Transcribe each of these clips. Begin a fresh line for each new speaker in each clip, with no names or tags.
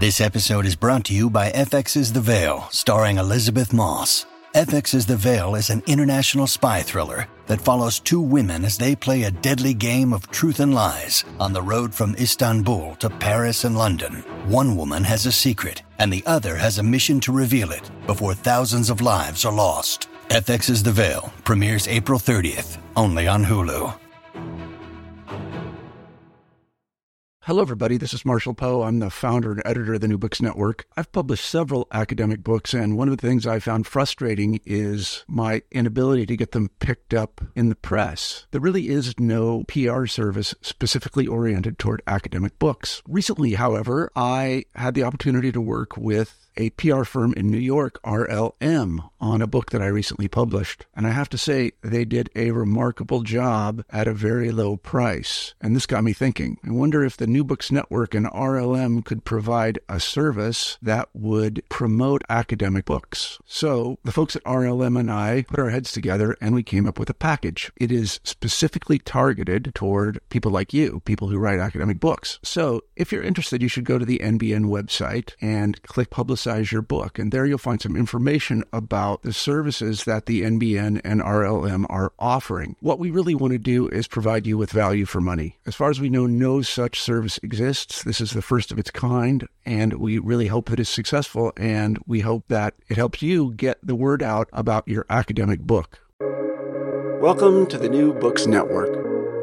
This episode is brought to you by FX's The Veil, starring Elizabeth Moss. FX's The Veil is an international spy thriller that follows two women as they play a deadly game of truth and lies on the road from Istanbul to Paris and London. One woman has a secret, and the other has a mission to reveal it before thousands of lives are lost. FX's The Veil premieres April 30th, only on Hulu.
Hello, everybody. This is Marshall Poe. I'm the founder and editor of the New Books Network. I've published several academic books, and one of the things I found frustrating is my inability to get them picked up in the press. There really is no PR service specifically oriented toward academic books. Recently, however, I had the opportunity to work with a PR firm in New York, RLM, on a book that I recently published. And I have to say, they did a remarkable job at a very low price. And this got me thinking. I wonder if the New Books Network and RLM could provide a service that would promote academic books. So the folks at RLM and I put our heads together and we came up with a package. It is specifically targeted toward people like you, people who write academic books. So if you're interested, you should go to the NBN website and click Publicize your book. And there you'll find some information about the services that the NBN and RLM are offering. What we really want to do is provide you with value for money. As far as we know, no such service exists. This is the first of its kind, and we really hope it is successful, and we hope that it helps you get the word out about your academic book. Welcome to the New Books Network.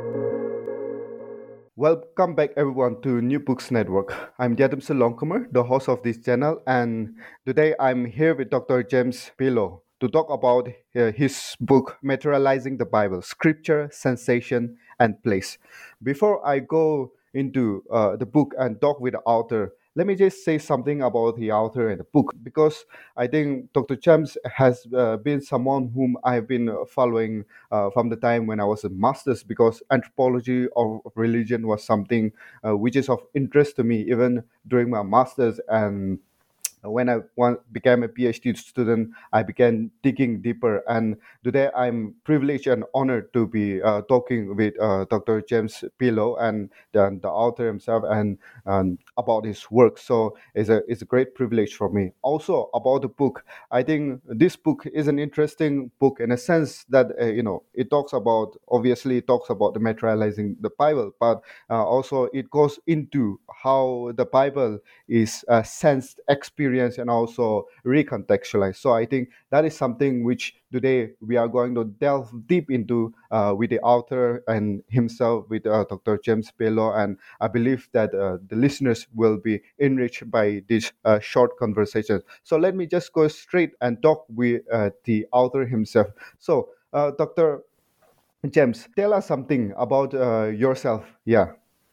Welcome back everyone to New Books Network. I'm Yadam Longcomer, the host of this channel, and today I'm here with Dr. James Pillow to talk about his book, Materializing the Bible, Scripture, Sensation, and Place. Before I go into the book and talk with the author, let me just say something about the author and the book, because I think Dr. James has been someone whom I've been following from the time when I was a master's, because anthropology of religion was something which is of interest to me even during my master's. And when I became a PhD student, I began digging deeper. And today I'm privileged and honored to be talking with Dr. James Pillow and the author himself and about his work. So it's a great privilege for me. Also about the book, I think this book is an interesting book in a sense that, it talks about the materializing the Bible, but also it goes into how the Bible is sensed, experienced, and also recontextualized. So I think that is something which today we are going to delve deep into with the author and himself, with Dr. James Pillow. And I believe that the listeners will be enriched by this short conversation. So let me just go straight and talk with the author himself. So Dr. James, tell us something about yourself. Yeah.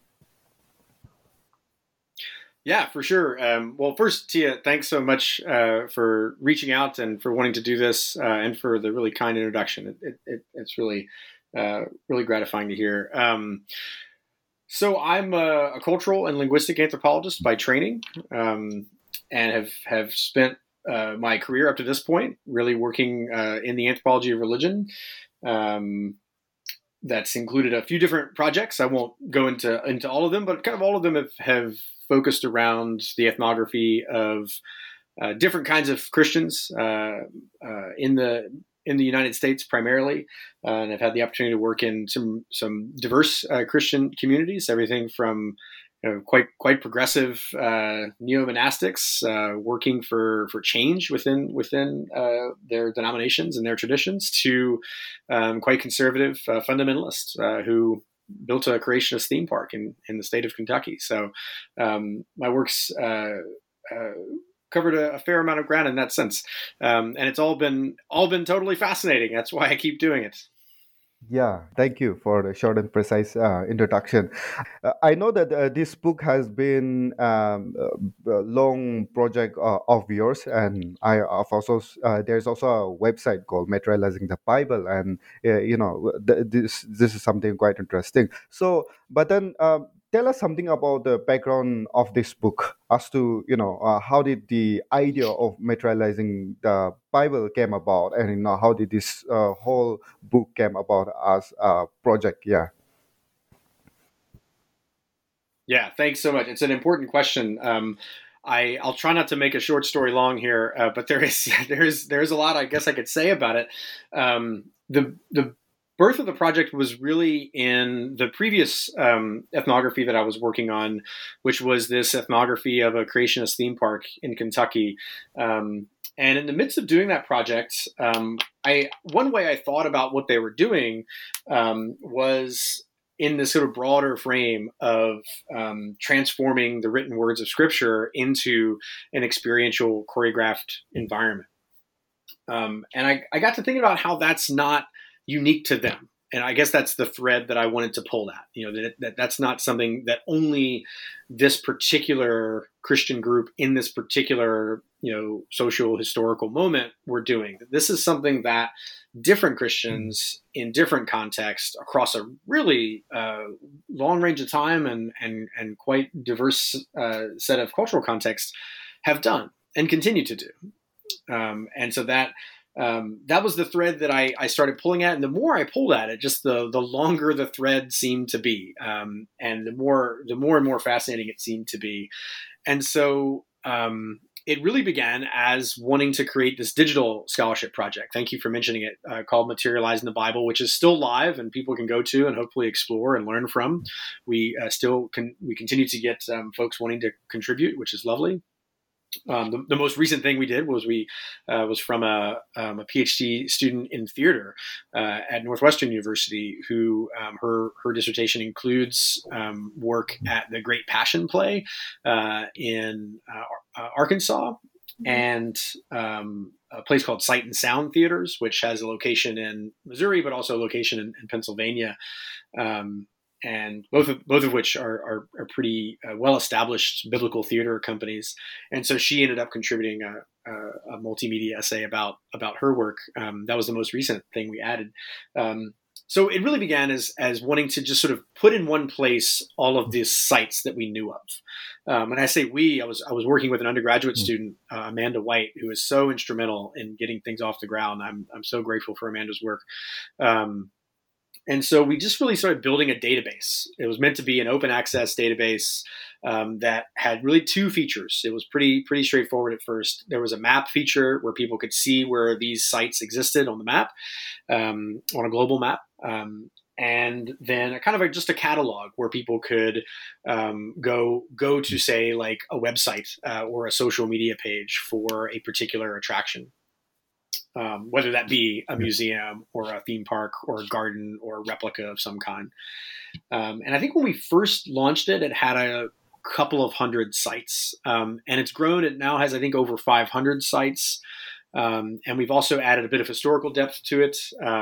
Yeah, for sure. Well, first, Tia, thanks so much for reaching out and for wanting to do this and for the really kind introduction. It's really, really gratifying to hear. So I'm a cultural and linguistic anthropologist by training, and have spent my career up to this point really working in the anthropology of religion. That's included a few different projects. I won't go into all of them, but kind of all of them have focused around the ethnography of different kinds of Christians in the United States primarily, and I've had the opportunity to work in some diverse Christian communities, everything from quite progressive neo-monastics working for change within their denominations and their traditions, to quite conservative fundamentalists who built a creationist theme park in the state of Kentucky. So my work's covered a fair amount of ground in that sense, and it's all been totally fascinating. That's why I keep doing it.
Yeah, thank you for the short and precise introduction. I know that this book has been a long project of yours, and I've also there's also a website called Materializing the Bible, and this is something quite interesting. So, but then tell us something about the background of this book, as to how did the idea of materializing the Bible came about, and how did this whole book came about as a project.
Yeah, thanks so much. It's an important question. I'll try not to make a short story long here, but there's a lot I guess I could say about it. The birth of the project was really in the previous ethnography that I was working on, which was this ethnography of a creationist theme park in Kentucky. And in the midst of doing that project, one way I thought about what they were doing was in this sort of broader frame of transforming the written words of Scripture into an experiential, choreographed environment. And I got to thinking about how that's not unique to them. And I guess that's the thread that I wanted to pull at, that's not something that only this particular Christian group in this particular, social historical moment were doing. This is something that different Christians in different contexts across a really long range of time and quite diverse set of cultural contexts have done and continue to do. And so that was the thread that I started pulling at. And the more I pulled at it, just the longer the thread seemed to be. And the more and more fascinating it seemed to be. And so it really began as wanting to create this digital scholarship project. Thank you for mentioning it, called Materializing the Bible, which is still live and people can go to and hopefully explore and learn from. We continue to get folks wanting to contribute, which is lovely. The most recent thing we did was was from a PhD student in theater at Northwestern University, who her dissertation includes work at the Great Passion Play in Arkansas, and a place called Sight and Sound Theaters, which has a location in Missouri, but also a location in Pennsylvania. And both of which are pretty well-established biblical theater companies. And so she ended up contributing a multimedia essay about her work. That was the most recent thing we added. So it really began as wanting to just sort of put in one place all of these sites that we knew of. And I say I was working with an undergraduate student, Amanda White, who is so instrumental in getting things off the ground. I'm so grateful for Amanda's work. And so we just really started building a database. It was meant to be an open access database that had really two features. It was pretty straightforward at first. There was a map feature where people could see where these sites existed on the map, on a global map. And then just a catalog where people could go to, say, like a website or a social media page for a particular attraction. Whether that be a museum or a theme park or a garden or a replica of some kind. And I think when we first launched it, it had a couple of hundred sites. And it's grown. It now has, I think, over 500 sites. And we've also added a bit of historical depth to it,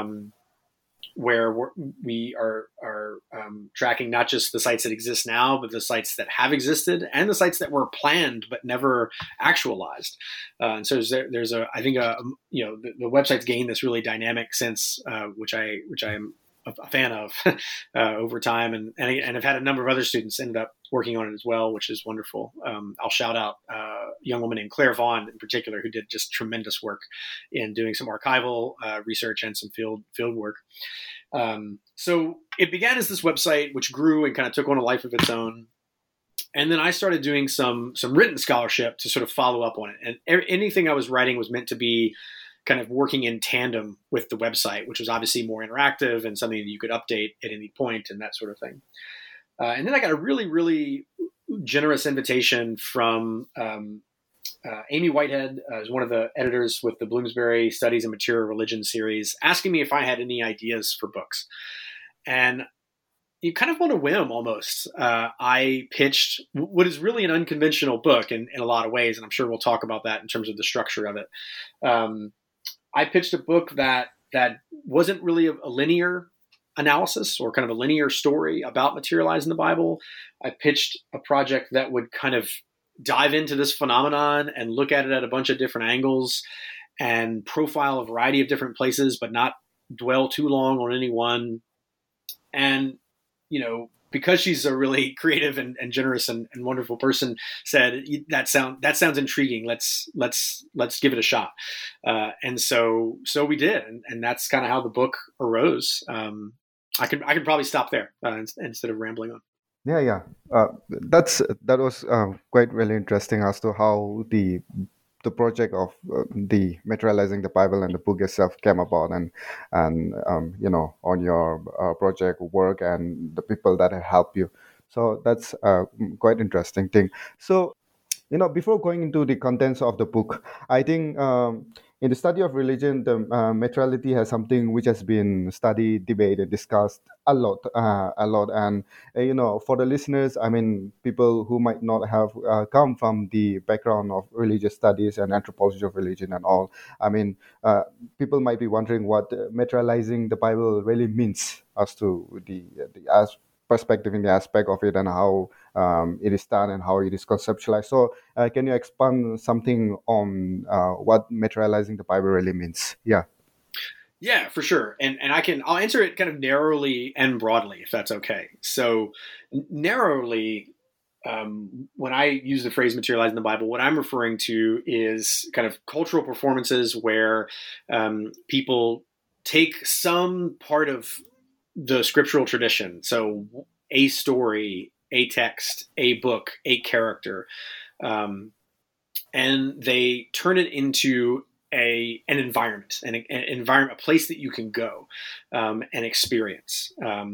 where we are tracking not just the sites that exist now, but the sites that have existed and the sites that were planned but never actualized. And so there's I think the website's gained this really dynamic sense, which I am a fan of over time, and I've had a number of other students end up working on it as well, which is wonderful. I'll shout out a young woman named Claire Vaughn in particular, who did just tremendous work in doing some archival research and some field work. So it began as this website, which grew and kind of took on a life of its own. And then I started doing some written scholarship to sort of follow up on it. And anything I was writing was meant to be kind of working in tandem with the website, which was obviously more interactive and something that you could update at any point and that sort of thing. And then I got a really, really generous invitation from Amy Whitehead, who's one of the editors with the Bloomsbury Studies in Material Religion series, asking me if I had any ideas for books. And you kind of on a whim almost, I pitched what is really an unconventional book in a lot of ways, and I'm sure we'll talk about that in terms of the structure of it. I pitched a book that wasn't really a linear analysis or kind of a linear story about materializing the Bible. I pitched a project that would kind of dive into this phenomenon and look at it at a bunch of different angles and profile a variety of different places, but not dwell too long on any one. And, because she's a really creative and generous and wonderful person, said that sounds intriguing. Let's give it a shot. And so we did, and that's kind of how the book arose. I could probably stop there instead of rambling on.
Yeah. That was quite really interesting as to how the project of the materializing the Bible and the book itself came about, and on your project work and the people that have helped you. So that's quite interesting thing. So before going into the contents of the book, I think in the study of religion, the materiality has something which has been studied, debated, discussed a lot. And for the listeners, I mean, people who might not have come from the background of religious studies and anthropology of religion and all, I mean, people might be wondering what materializing the Bible really means as to the perspective in the aspect of it, and how it is done and how it is conceptualized. So, can you expand something on what materializing the Bible really means? Yeah.
Yeah, for sure. And I'll answer it kind of narrowly and broadly, if that's okay. So narrowly, when I use the phrase materializing the Bible, what I'm referring to is kind of cultural performances where people take some part of the scriptural tradition. So a story, a text, a book, a character, um, and they turn it into an environment, an environment, a place that you can go and experience.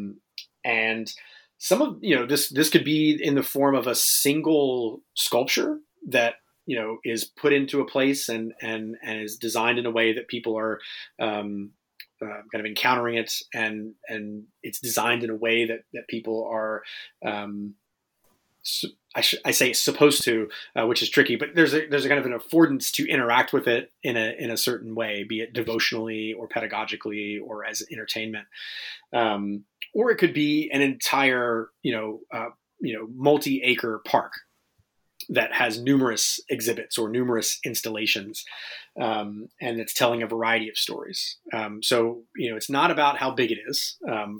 And some of this could be in the form of a single sculpture that is put into a place and is designed in a way that people are kind of encountering it, and it's designed in a way that people are um, I say supposed to, which is tricky, but there's a kind of an affordance to interact with it in a certain way, be it devotionally or pedagogically or as entertainment, or it could be an entire multi-acre park that has numerous exhibits or numerous installations, and it's telling a variety of stories. So it's not about how big it is.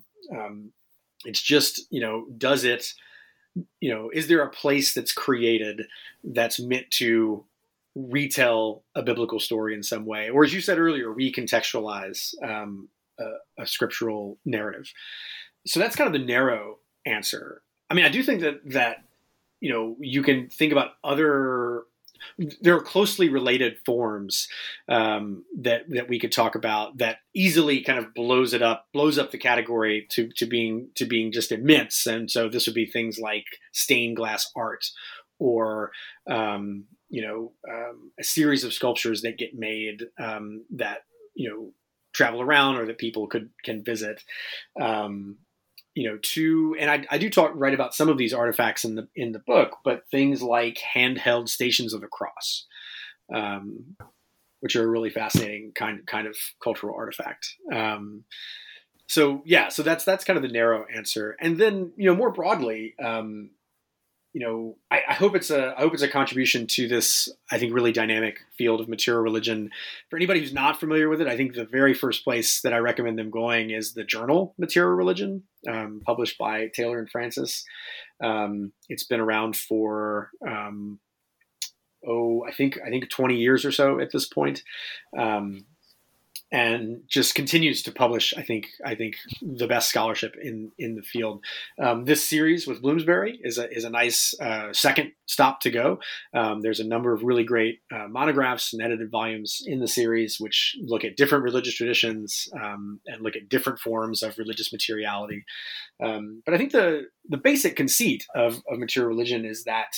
It's just does it. Is there a place that's created that's meant to retell a biblical story in some way, or as you said earlier, recontextualize a scriptural narrative? So that's kind of the narrow answer. I mean, I do think that you can think about there are closely related forms that we could talk about that easily kind of blows up the category to being just immense. And so this would be things like stained glass art, or a series of sculptures that get made that travel around or that people can visit. And I do write about some of these artifacts in the book, but things like handheld stations of the cross, which are a really fascinating kind of cultural artifact. So that's kind of the narrow answer. And then more broadly, I hope it's a contribution to this, I think, really dynamic field of material religion. For anybody who's not familiar with it, I think the very first place that I recommend them going is the journal Material Religion, published by Taylor and Francis. It's been around for I think 20 years or so at this point. And just continues to publish, I think the best scholarship in the field. This series with Bloomsbury is a nice second stop to go. There's a number of really great monographs and edited volumes in the series, which look at different religious traditions and look at different forms of religious materiality. But I think the basic conceit of material religion is that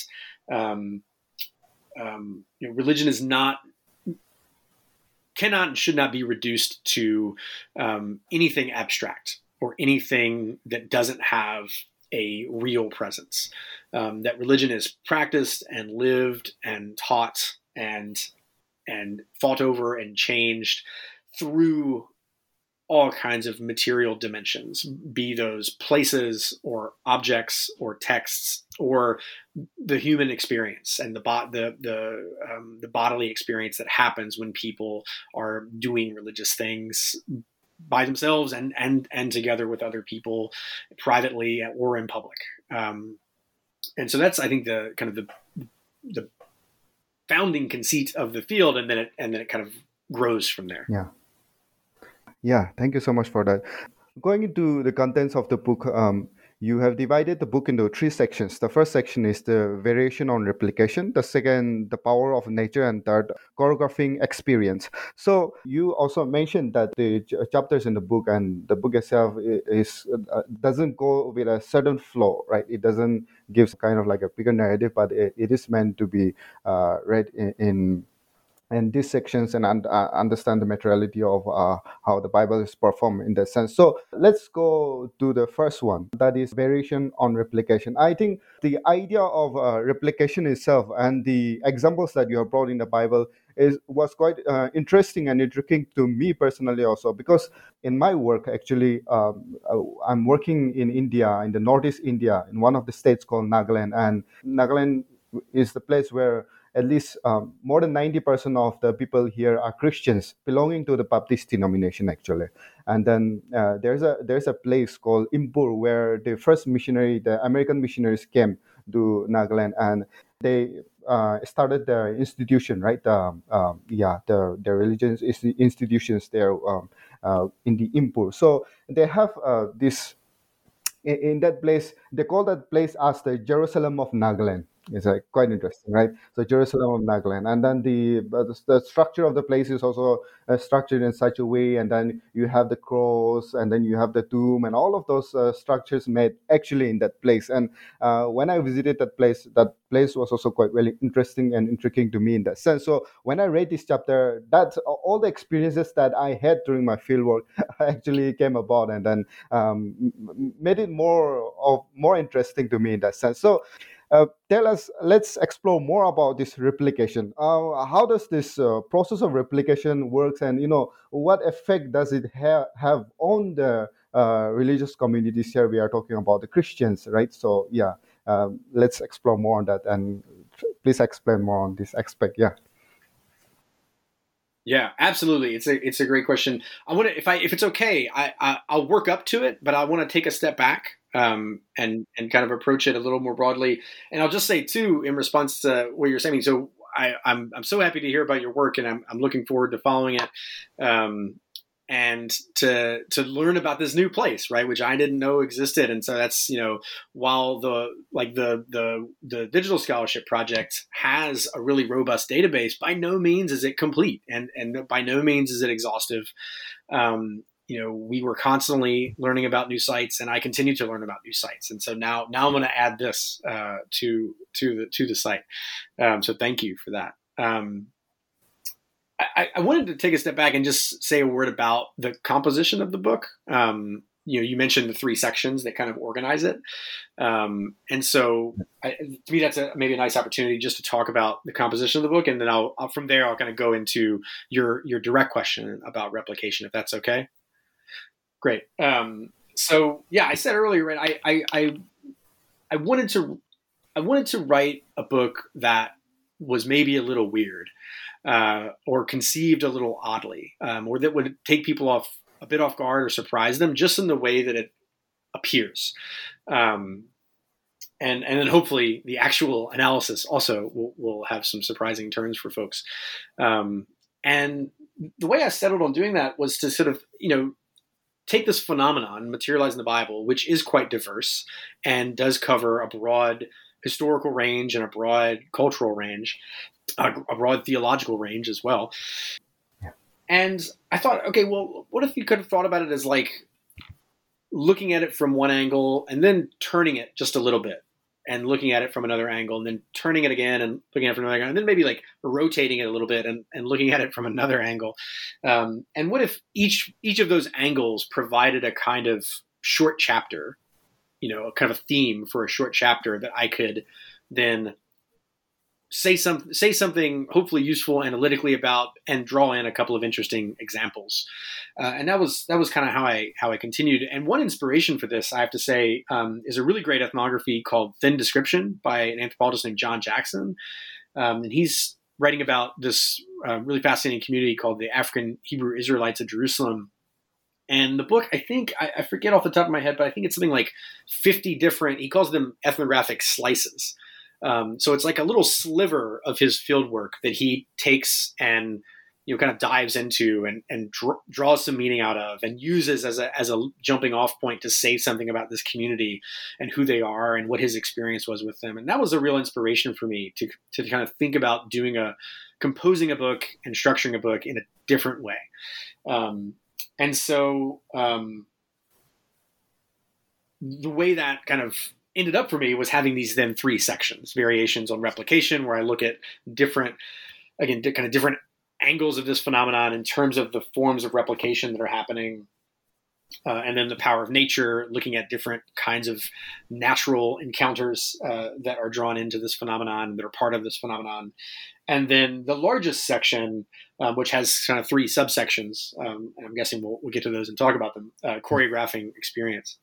religion is cannot and should not be reduced to anything abstract or anything that doesn't have a real presence. That religion is practiced and lived and taught and fought over and changed through all kinds of material dimensions, be those places or objects or texts or the human experience and the bodily experience that happens when people are doing religious things by themselves and together with other people, privately or in public. And so that's, I think, the kind of the founding conceit of the field, and then it kind of grows from there.
Yeah, thank you so much for that. Going into the contents of the book, you have divided the book into three sections. The first section is the variation on replication, the second, the power of nature, and third, choreographing experience. So you also mentioned that the chapters in the book and the book itself is doesn't go with a certain flow, right? It doesn't give kind of like a bigger narrative, but it is meant to be read in these sections and understand the materiality of how the Bible is performed in that sense. So let's go to the first one, that is variation on replication. I think the idea of replication itself and the examples that you have brought in the Bible was quite interesting and intriguing to me personally also, because in my work actually I'm working in India, in the Northeast India, in one of the states called Nagaland, and Nagaland is the place where at least more than 90% of the people here are Christians belonging to the Baptist denomination actually. And then there's a place called Impur where the American missionaries came to Nagaland, and they started the institution, right? The religious institutions there in the Impur. So they have this in that place. They call that place as the Jerusalem of Nagaland. It's quite interesting, right? So Jerusalem of Nagaland, and then the structure of the place is also structured in such a way, and then you have the cross, and then you have the tomb, and all of those structures made actually in that place. And when I visited that place was also quite really interesting and intriguing to me in that sense. So when I read this chapter, that's all the experiences that I had during my fieldwork actually came about, and then made it more interesting to me in that sense. So let's explore more about this replication. How does this process of replication works, and what effect does it have on the religious communities? Here we are talking about the Christians, right? So yeah, let's explore more on that, and please explain more on this aspect. Yeah.
Yeah, absolutely. It's a great question. I want to, if it's okay, I'll work up to it, but I want to take a step back and kind of approach it a little more broadly. And I'll just say too, in response to what you're saying. So I'm so happy to hear about your work, and I'm looking forward to following it. And to learn about this new place, right, which I didn't know existed. And so that's, while the Digital Scholarship Project has a really robust database, by no means is it complete, and by no means is it exhaustive. We were constantly learning about new sites, and I continue to learn about new sites. And so now I'm going to add this to the site. So thank you for that. I wanted to take a step back and just say a word about the composition of the book. You mentioned the three sections that kind of organize it. And so to me, that's maybe a nice opportunity just to talk about the composition of the book. And then from there, I'll kind of go into your direct question about replication, if that's okay. Great. So yeah, I said earlier, right, I wanted to write a book that was maybe a little weird. Or conceived a little oddly, or that would take people a bit off guard or surprise them just in the way that it appears. And then hopefully the actual analysis also will have some surprising turns for folks. And the way I settled on doing that was to sort of, take this phenomenon, materialized in the Bible, which is quite diverse and does cover a broad historical range and a broad cultural range, a broad theological range as well. Yeah. And I thought, okay, well, what if you could have thought about it as like looking at it from one angle and then turning it just a little bit and looking at it from another angle and then turning it again and looking at it from another angle and then maybe like rotating it a little bit and looking at it from another angle. And what if each of those angles provided a kind of short chapter, kind of a theme for a short chapter that I could then say something hopefully useful analytically about and draw in a couple of interesting examples. And that was kind of how I continued. And one inspiration for this, I have to say, is a really great ethnography called Thin Description by an anthropologist named John Jackson. And he's writing about this really fascinating community called the African Hebrew Israelites of Jerusalem. And the book, I think, I forget off the top of my head, but I think it's something like 50 different, he calls them ethnographic slices. So it's like a little sliver of his field work that he takes and, kind of dives into and draws some meaning out of, and uses as a jumping off point to say something about this community and who they are and what his experience was with them. And that was a real inspiration for me to kind of think about composing a book and structuring a book in a different way. And so the way that kind of ended up for me was having these then 3 sections: variations on replication, where I look at different angles of this phenomenon in terms of the forms of replication that are happening. And then the power of nature, looking at different kinds of natural encounters that are drawn into this phenomenon, that are part of this phenomenon. And then the largest section, which has kind of 3 subsections, and I'm guessing we'll get to those and talk about them, choreographing experience.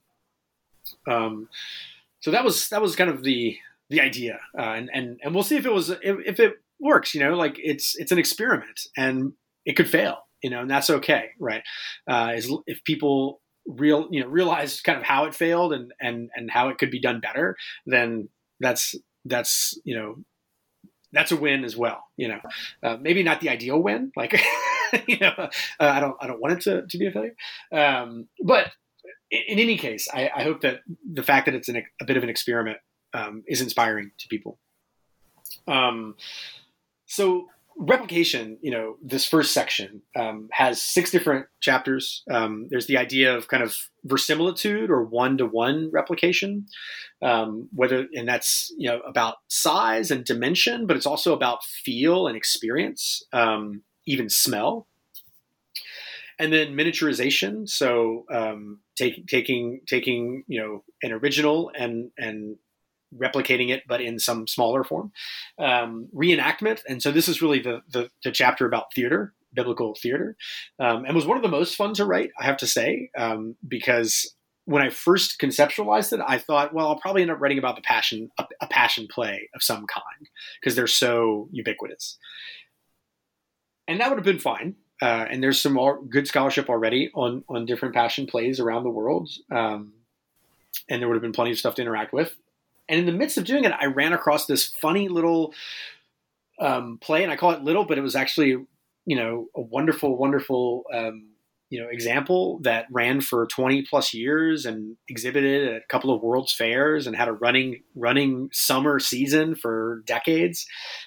So that was kind of the idea, and we'll see if it works. Like it's an experiment, and it could fail. And that's okay, right? If people realize kind of how it failed and how it could be done better, then that's a win as well. Maybe not the ideal win, like I don't want it to be a failure, but in any case, I hope that the fact that it's a bit of an experiment is inspiring to people. So replication, this first section has 6 different chapters. There's the idea of kind of verisimilitude or one-to-one replication, and that's about size and dimension, but it's also about feel and experience, even smell. And then miniaturization, so taking an original and replicating it, but in some smaller form. Reenactment, and so this is really the chapter about theater, biblical theater, and was one of the most fun to write, I have to say, because when I first conceptualized it, I thought, well, I'll probably end up writing about a passion play of some kind, because they're so ubiquitous, and that would have been fine. And there's some good scholarship already on different passion plays around the world. And there would have been plenty of stuff to interact with. And in the midst of doing it, I ran across this funny little play, and I call it little, but it was actually, a wonderful, wonderful, example that ran for 20 plus years and exhibited at a couple of World's Fairs and had a running summer season for decades,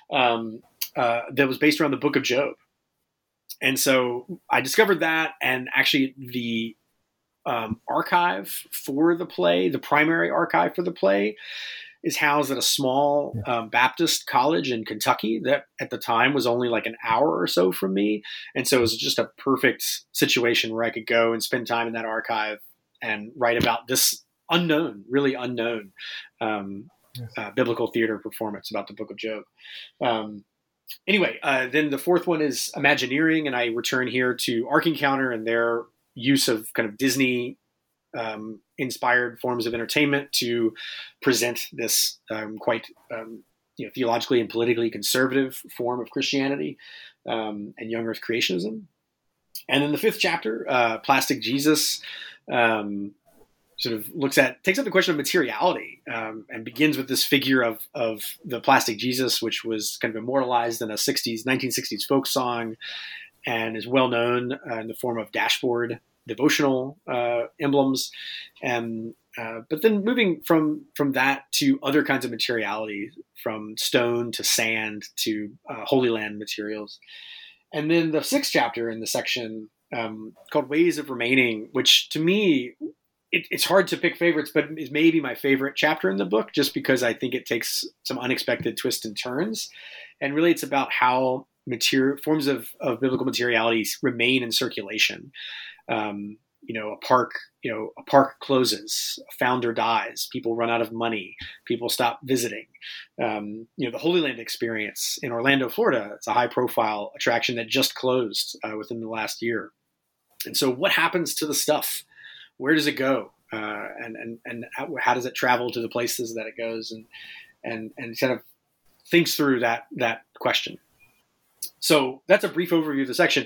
that was based around the Book of Job. And so I discovered that, and actually the archive for the play, the primary archive for the play, is housed at a small Baptist college in Kentucky that at the time was only like an hour or so from me. And so it was just a perfect situation where I could go and spend time in that archive and write about this really unknown biblical theater performance about the Book of Job. Anyway, then the fourth one is Imagineering, and I return here to Ark Encounter and their use of kind of Disney inspired forms of entertainment to present this quite theologically and politically conservative form of Christianity and young Earth creationism. And then the 5th chapter, Plastic Jesus, sort of takes up the question of materiality, and begins with this figure of the plastic Jesus, which was kind of immortalized in a 1960s folk song and is well known in the form of dashboard devotional emblems. But then moving from that to other kinds of materiality, from stone to sand to Holy Land materials. And then the 6th chapter in the section called Ways of Remaining, which to me, it's hard to pick favorites, but is maybe my favorite chapter in the book, just because I think it takes some unexpected twists and turns. And really it's about how forms of biblical materiality remain in circulation. A park closes, a founder dies, people run out of money, people stop visiting. The Holy Land experience in Orlando, Florida, it's a high profile attraction that just closed within the last year. And so what happens to the stuff? Where does it go? And how does it travel to the places that it goes? And kind of thinks through that question. So that's a brief overview of the section.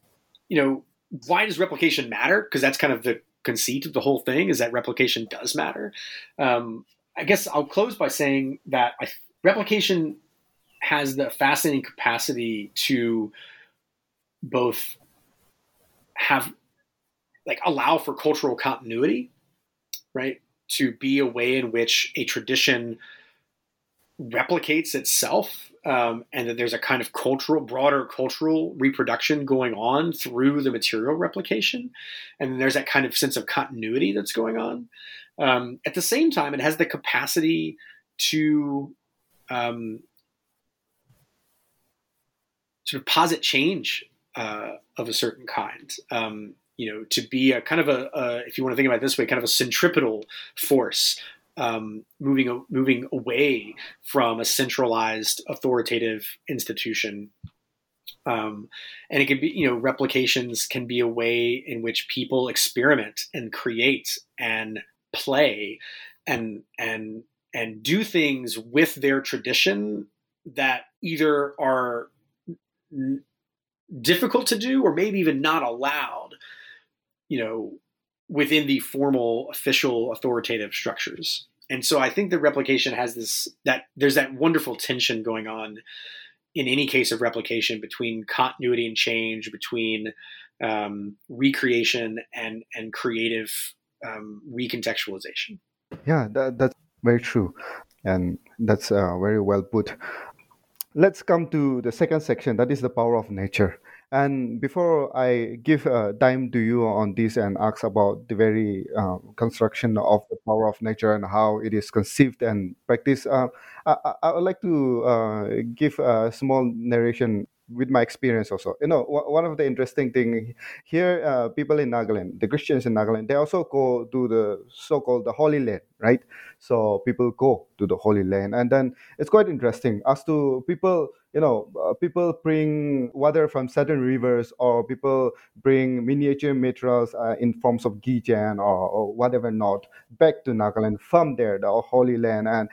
Why does replication matter? Because that's kind of the conceit of the whole thing, is that replication does matter. I guess I'll close by saying that replication has the fascinating capacity to both have allow for cultural continuity, right? To be a way in which a tradition replicates itself, and that there's a kind of broader cultural reproduction going on through the material replication. And then there's that kind of sense of continuity that's going on. At the same time, it has the capacity to sort of posit change of a certain kind. To be a kind of if you want to think about it this way, kind of a centripetal force, moving away from a centralized authoritative institution. And it can be, replications can be a way in which people experiment and create and play and do things with their tradition that either are difficult to do or maybe even not allowed, within the formal, official, authoritative structures. And so I think the replication has there's that wonderful tension going on in any case of replication between continuity and change, between recreation and creative recontextualization.
Yeah, that's very true. And that's very well put. Let's come to the second section, that is the power of nature. And before I give time to you on this and ask about the very construction of the power of nature and how it is conceived and practiced, I would like to give a small narration with my experience also. One of the interesting thing here, people in Nagaland, the Christians in Nagaland, they also go to the so-called the Holy Land, right? So people go to the Holy Land, and then it's quite interesting as to people. People bring water from certain rivers, or people bring miniature materials in forms of gijan or whatever not back to Nagaland from there, the Holy Land. And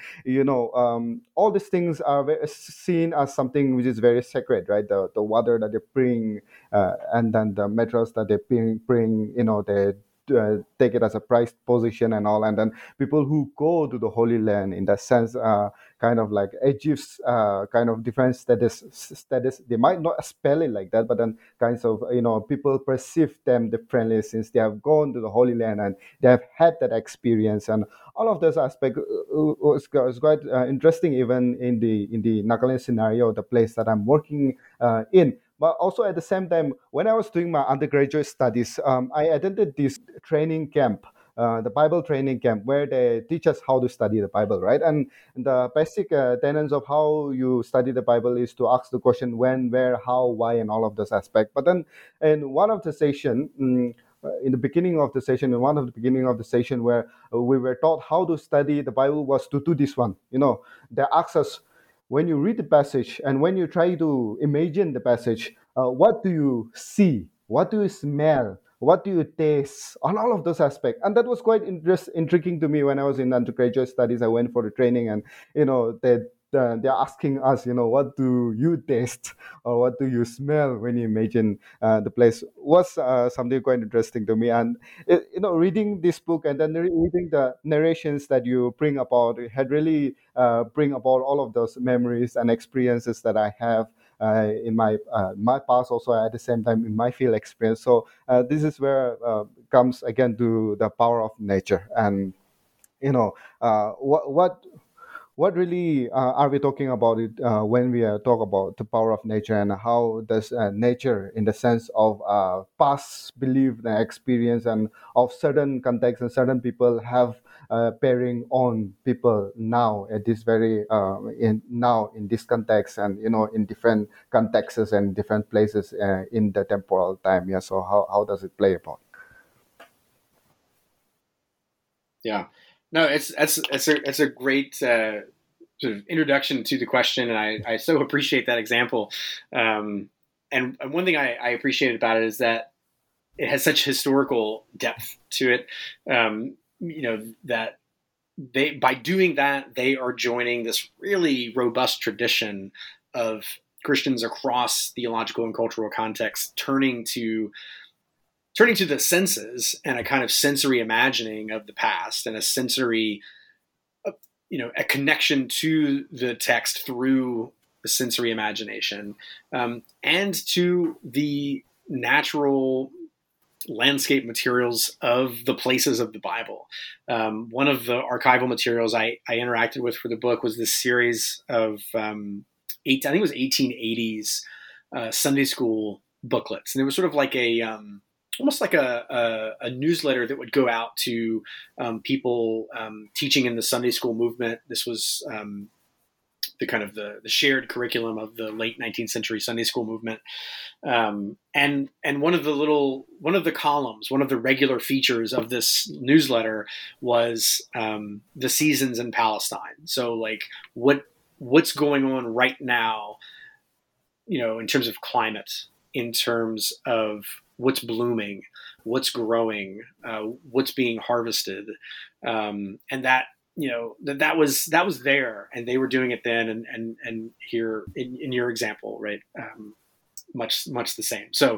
all these things are seen as something which is very sacred, right? The water that they bring, and then the materials that they bring, they take it as a prized position and all. And then people who go to the Holy Land, in that sense, kind of like Egypt's kind of different status. They might not spell it like that, but then kinds of, people perceive them differently since they have gone to the Holy Land and they have had that experience. And all of those aspects was quite interesting, even in the Nagaland scenario, the place that I'm working in. But also at the same time, when I was doing my undergraduate studies, I attended this training camp, the Bible training camp, where they teach us how to study the Bible, right? And the basic tenets of how you study the Bible is to ask the question when, where, how, why, and all of those aspects. But then in one of the session, in the beginning of the session, where we were taught how to study the Bible, was to do this one. They asked us, when you read the passage and when you try to imagine the passage, what do you see? What do you smell? What do you taste? On all of those aspects. And that was quite intriguing to me when I was in undergraduate studies. I went for the training, and, they're asking us, what do you taste or what do you smell when you imagine the place, was something quite interesting to me. And, reading this book and then reading the narrations that you bring about, it had really bring about all of those memories and experiences that I have in my past, also at the same time in my field experience. So this is where comes again to the power of nature. And what really are we talking about it when we talk about the power of nature, and how does nature, in the sense of past belief and experience and of certain contexts and certain people, have bearing on people now at this very in this context, and in different contexts and different places in the temporal time. Yeah. So how does it play about?
Yeah. No, it's a great sort of introduction to the question, and I so appreciate that example. And one thing I appreciate about it is that it has such historical depth to it. That by doing that, they are joining this really robust tradition of Christians across theological and cultural contexts turning to the senses and a kind of sensory imagining of the past, and a sensory, a connection to the text through the sensory imagination, and to the natural landscape materials of the places of the Bible. One of the archival materials I interacted with for the book was this series of I think it was 1880s Sunday school booklets, and it was sort of like almost like a newsletter that would go out to people teaching in the Sunday school movement. This was the kind of the shared curriculum of the late 19th century Sunday school movement. And one of the columns, one of the regular features of this newsletter was the seasons in Palestine. So like what's going on right now, in terms of climate, in terms of what's blooming, what's growing, what's being harvested. And that, that was there, and they were doing it then. And here in your example, right. Much the same. So,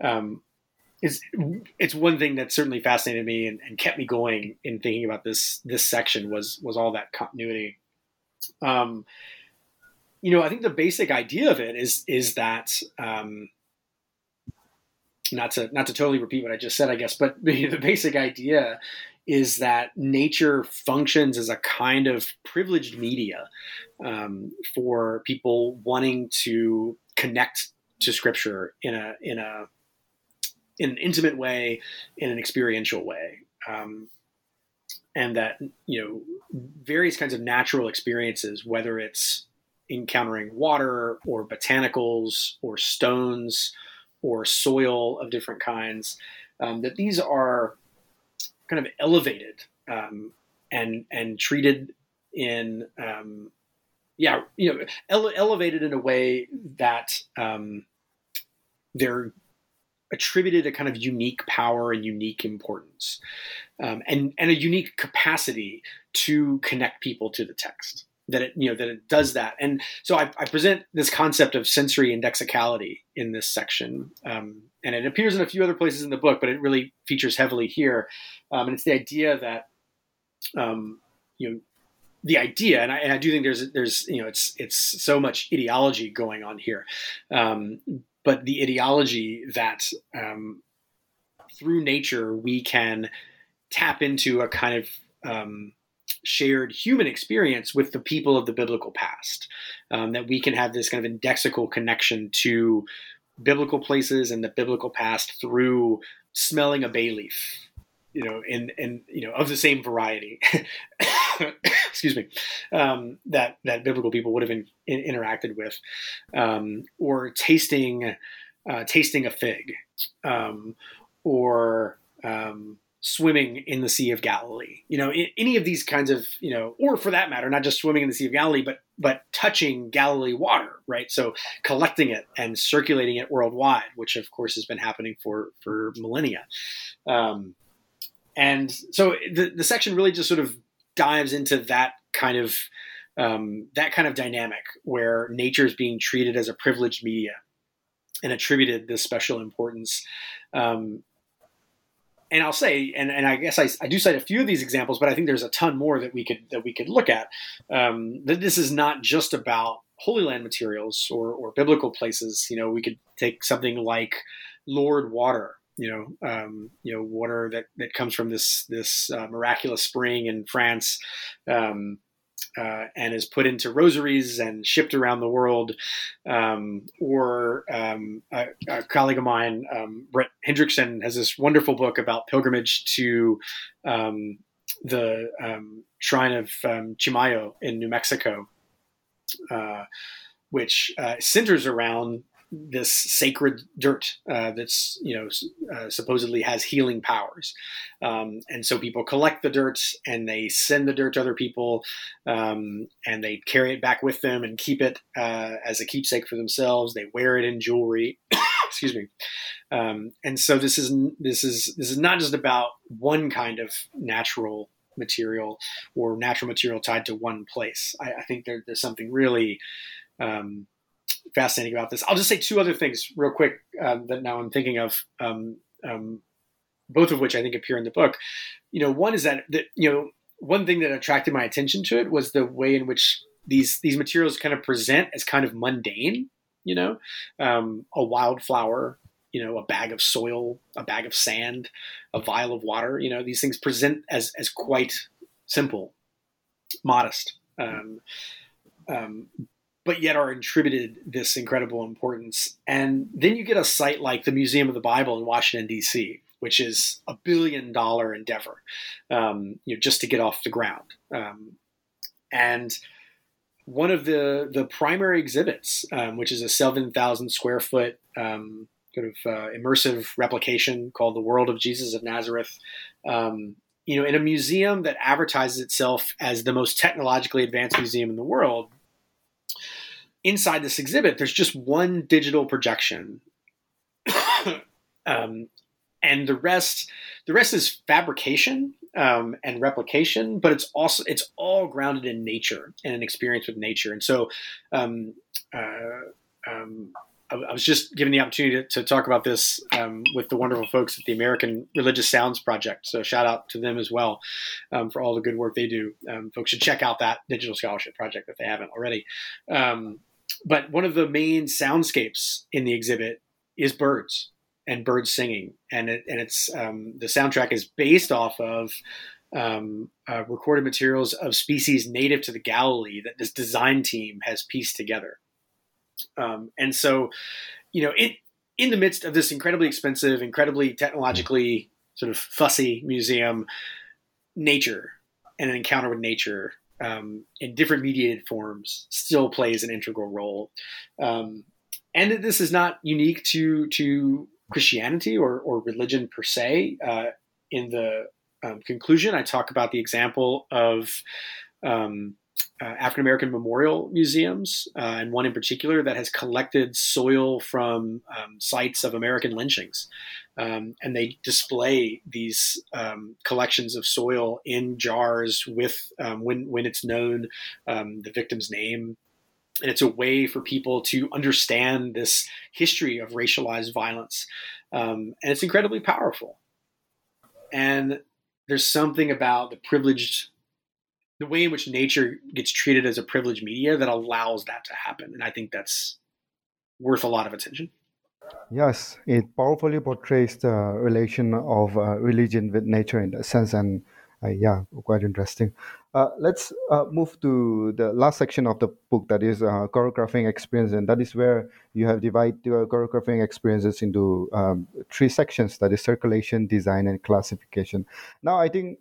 it's one thing that certainly fascinated me and kept me going in thinking about this section was all that continuity. I think the basic idea of it is that, not to totally repeat what I just said, I guess, but the basic idea is that nature functions as a kind of privileged media for people wanting to connect to Scripture in an intimate way, in an experiential way, and that various kinds of natural experiences, whether it's encountering water or botanicals or stones or soil of different kinds, that these are kind of elevated and treated in elevated in a way that they're attributed a kind of unique power and unique importance, and a unique capacity to connect people to the text. That it does that. And so I present this concept of sensory indexicality in this section. And it appears in a few other places in the book, but it really features heavily here. And it's the idea that, the idea, and I do think there's it's so much ideology going on here. But the ideology that through nature we can tap into a kind of shared human experience with the people of the biblical past, that we can have this kind of indexical connection to biblical places and the biblical past through smelling a bay leaf, of the same variety, excuse me, that biblical people would have interacted with, or tasting a fig, or swimming in the Sea of Galilee, any of these kinds of, or for that matter, not just swimming in the Sea of Galilee, but touching Galilee water, right? So collecting it and circulating it worldwide, which of course has been happening for millennia. And so the section really just sort of dives into that kind of dynamic where nature is being treated as a privileged media and attributed this special importance. And I'll say, and I guess I do cite a few of these examples, but I think there's a ton more that we could look at. That this is not just about Holy Land materials or biblical places. We could take something like Lourdes water. Water that comes from this miraculous spring in France, and is put into rosaries and shipped around the world. Or a colleague of mine, Brett Hendrickson, has this wonderful book about pilgrimage to the shrine of Chimayo in New Mexico, which centers around this sacred dirt that's supposedly has healing powers, and so people collect the dirt and they send the dirt to other people, and they carry it back with them and keep it as a keepsake for themselves. They wear it in jewelry. Excuse me. And so this is not just about one kind of natural material or natural material tied to one place. I think there's something really fascinating about this. I'll just say two other things real quick that now I'm thinking of, both of which I think appear in the book. One is that one thing that attracted my attention to it was the way in which these materials kind of present as kind of mundane, a wildflower, a bag of soil, a bag of sand, a vial of water. These things present as quite simple, modest, but yet are attributed this incredible importance. And then you get a site like the Museum of the Bible in Washington, D.C., which is $1 billion endeavor, just to get off the ground. And one of the primary exhibits, which is a 7,000 square foot immersive replication called The World of Jesus of Nazareth, in a museum that advertises itself as the most technologically advanced museum in the world. Inside this exhibit, there's just one digital projection, and the rest is fabrication and replication, but it's all grounded in nature and an experience with nature. And so, I was just given the opportunity to talk about this with the wonderful folks at the American Religious Sounds Project. So shout out to them as well for all the good work they do. Folks should check out that digital scholarship project if they haven't already. But one of the main soundscapes in the exhibit is birds and birds singing, and it's the soundtrack is based off of recorded materials of species native to the Galilee that this design team has pieced together. And so, in the midst of this incredibly expensive, incredibly technologically sort of fussy museum, nature and an encounter with nature in different mediated forms still plays an integral role. And that this is not unique to Christianity or religion per se. In the conclusion, I talk about the example of African American memorial museums, and one in particular that has collected soil from sites of American lynchings. And they display these collections of soil in jars with, when it's known, the victim's name. And it's a way for people to understand this history of racialized violence. And it's incredibly powerful. And there's something about the way in which nature gets treated as a privileged media that allows that to happen. And I think that's worth a lot of attention.
Yes, it powerfully portrays the relation of religion with nature in that sense, and quite interesting. Let's move to the last section of the book, that is choreographing experience, and that is where you have divided your choreographing experiences into 3 sections, that is circulation, design, and classification. Now, I think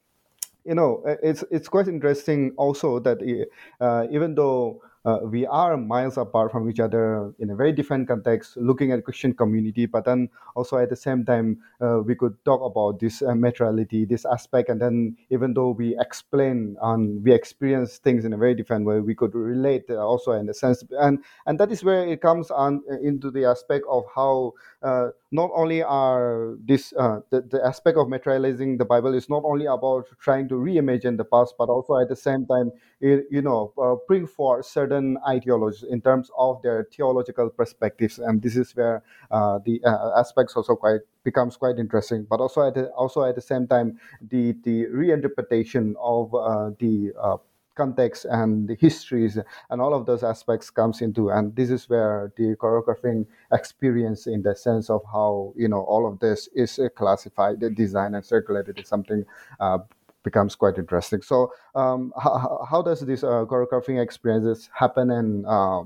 it's quite interesting also that even though we are miles apart from each other in a very different context, looking at Christian community, but then also at the same time, we could talk about this materiality, this aspect, and then even though we explain and we experience things in a very different way, we could relate also in a sense, and that is where it comes on into the aspect of how not only are this the aspect of materializing the Bible is not only about trying to reimagine the past, but also at the same time, bring forth certain ideologies in terms of their theological perspectives, and this is where the aspects also becomes quite interesting. But also at the same time, the reinterpretation of the context and the histories and all of those aspects comes into, and this is where the choreographing experience, in the sense of how all of this is classified, designed, and circulated, is something becomes quite interesting. So how does this choreographing experiences happen, and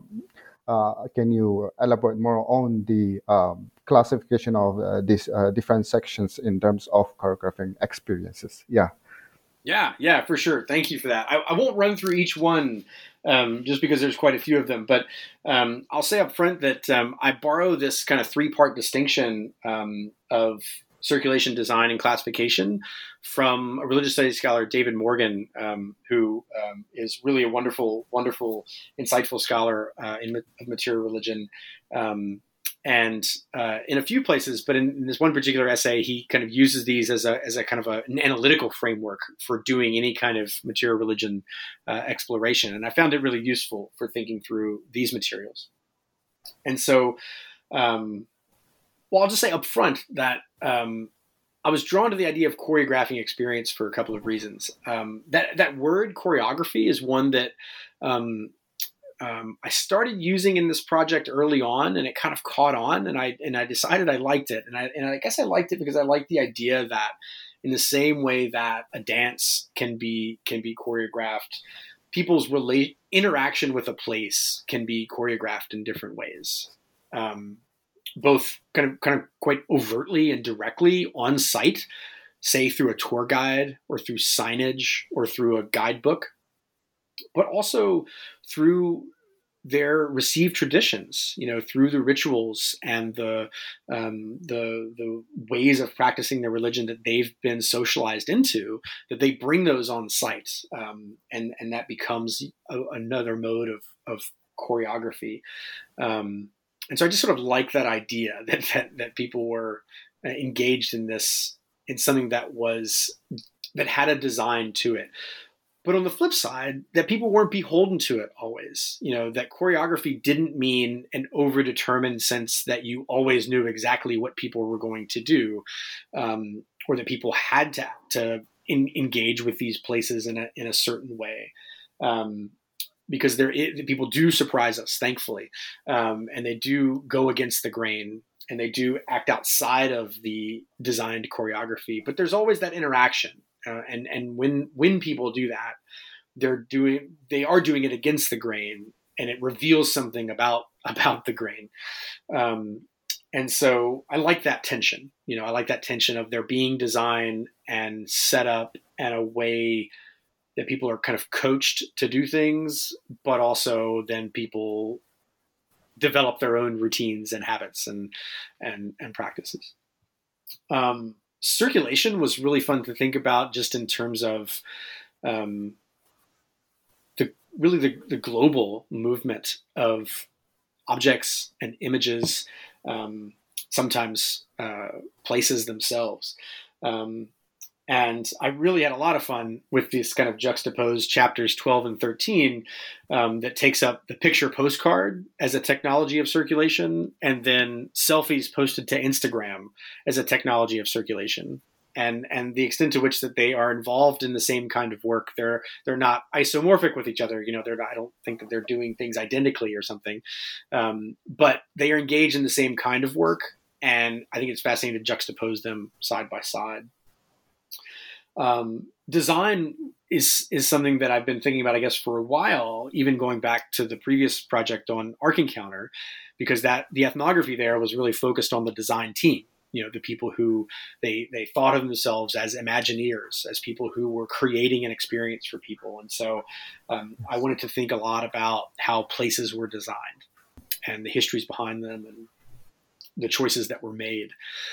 can you elaborate more on the classification of these different sections in terms of choreographing experiences?
Yeah, for sure. Thank you for that. I won't run through each one just because there's quite a few of them, but I'll say up front that I borrow this kind of 3-part distinction of circulation, design, and classification from a religious studies scholar, David Morgan, who is really a wonderful, insightful scholar in material religion. And in a few places, but in this one particular essay, he kind of uses these as a kind of an analytical framework for doing any kind of material religion exploration. And I found it really useful for thinking through these materials. And so, I'll just say up front that I was drawn to the idea of choreographing experience for a couple of reasons. That word choreography is one that I started using in this project early on, and it kind of caught on, and I decided I liked it, and I guess I liked it because I liked the idea that in the same way that a dance can be choreographed, people's interaction with a place can be choreographed in different ways, both kind of quite overtly and directly on site, say through a tour guide or through signage or through a guidebook, but also through their received traditions, through the rituals and the ways of practicing their religion that they've been socialized into, that they bring those on site, and that becomes another mode of choreography. And so I just sort of like that idea that people were engaged in this, in something that had a design to it. But on the flip side, that people weren't beholden to it always. That choreography didn't mean an overdetermined sense that you always knew exactly what people were going to do, or that people had to engage with these places in a certain way. Because people do surprise us, thankfully, and they do go against the grain, and they do act outside of the designed choreography. But there's always that interaction. And when people do that, they are doing it against the grain, and it reveals something about the grain. And so I like that tension. I like that tension of there being design and set up in a way that people are kind of coached to do things, but also then people develop their own routines and habits and practices. Circulation was really fun to think about, just in terms of the global movement of objects and images, sometimes places themselves. And I really had a lot of fun with these kind of juxtaposed chapters 12 and 13, that takes up the picture postcard as a technology of circulation, and then selfies posted to Instagram as a technology of circulation. And the extent to which that they are involved in the same kind of work. They're not isomorphic with each other. I don't think that they're doing things identically or something, but they are engaged in the same kind of work. And I think it's fascinating to juxtapose them side by side. Design is something that I've been thinking about, I guess, for a while, even going back to the previous project on Ark Encounter, because the ethnography there was really focused on the design team. The people who they thought of themselves as Imagineers, as people who were creating an experience for people. And so I wanted to think a lot about how places were designed and the histories behind them and the choices that were made.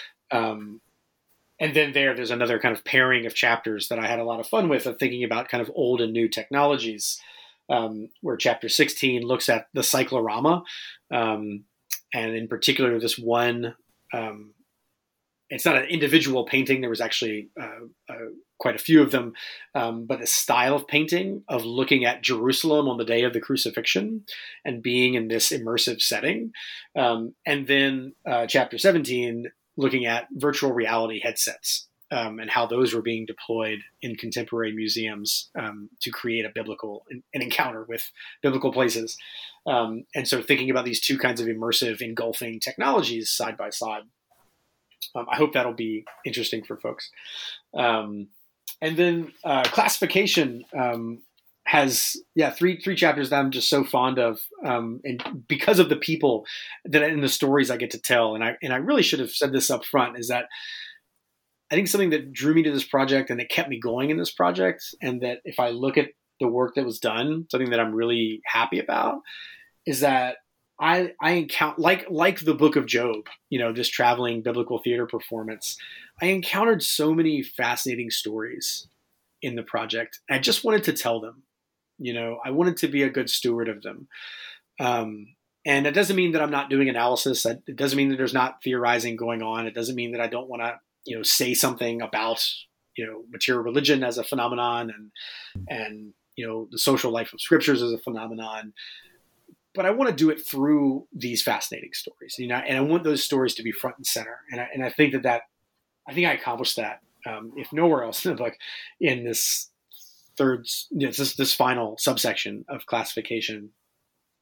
And then there's another kind of pairing of chapters that I had a lot of fun with, of thinking about kind of old and new technologies, where chapter 16 looks at the cyclorama. And in particular, this one, it's not an individual painting. There was actually quite a few of them, but a style of painting of looking at Jerusalem on the day of the crucifixion and being in this immersive setting. And then chapter 17, looking at virtual reality headsets, and how those were being deployed in contemporary museums to create an encounter with biblical places. And so thinking about these two kinds of immersive engulfing technologies side by side. I hope that'll be interesting for folks. And then classification has three chapters that I'm just so fond of, and because of the people that in the stories I get to tell. And I really should have said this up front, is that I think something that drew me to this project and that kept me going in this project, and that if I look at the work that was done, something that I'm really happy about, is that I encounter, like the Book of Job, this traveling biblical theater performance, I encountered so many fascinating stories in the project. I just wanted to tell them. I wanted to be a good steward of them. And it doesn't mean that I'm not doing analysis. It doesn't mean that there's not theorizing going on. It doesn't mean that I don't want to, say something about, material religion as a phenomenon and the social life of scriptures as a phenomenon. But I want to do it through these fascinating stories, and I want those stories to be front and center. And I think that I accomplished that, if nowhere else in the book, in this this final subsection of classification.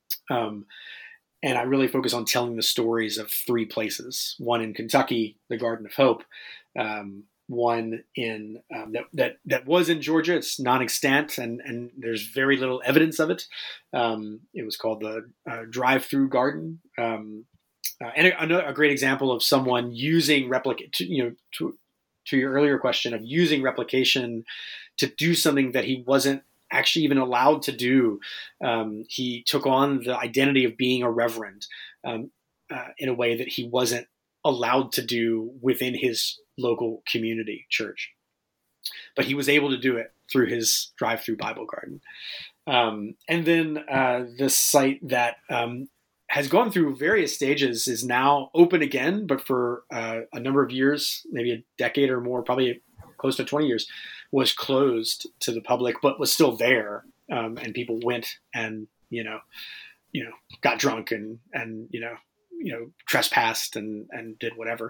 And I really focus on telling the stories of three places: one in Kentucky, the Garden of Hope; one in that was in Georgia. It's non-extant, and there's very little evidence of it. It was called the Drive-Through Garden, and a great example of someone using to your earlier question of using replication to do something that he wasn't actually even allowed to do. He took on the identity of being a reverend in a way that he wasn't allowed to do within his local community church. But he was able to do it through his Drive-Through Bible Garden. And then the site that has gone through various stages is now open again, but for a number of years, maybe a decade or more, probably close to 20 years, was closed to the public, but was still there. And people went and, got drunk and trespassed and did whatever.